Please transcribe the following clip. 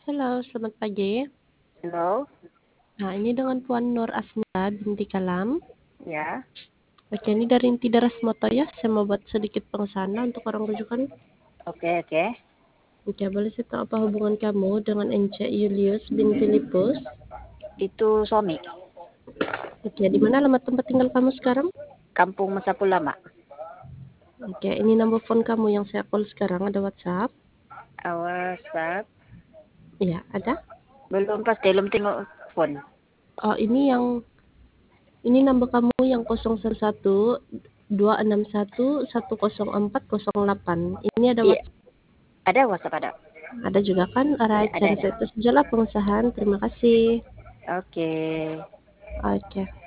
Halo, selamat pagi. Halo, Nah, ini dengan Puan Nur Asmita binti Kalam. ya, Oke, ini dari Inti Daras Moto ya. Saya mau buat sedikit pengesahan untuk orang rujukan. oke, oke. Oke, boleh saya tahu apa hubungan kamu dengan Ence Julius bin Filipus? Itu suami, Oke, di mana alamat tempat tinggal kamu sekarang? Kampung Masapu Lama. Oke, ini nomor phone kamu yang saya call sekarang. Ada WhatsApp? Awas, Pak. Iya, ada. Belum pasti, belum tengok phone. Oh, ini nomor kamu yang 011 261 10408. Ini ada Iya, WhatsApp. ada WhatsApp ada. Ada juga kan? Ya, Alright, ada, saya ada. rasa itu sajalah pengesahan. Terima kasih. Oke. Oke.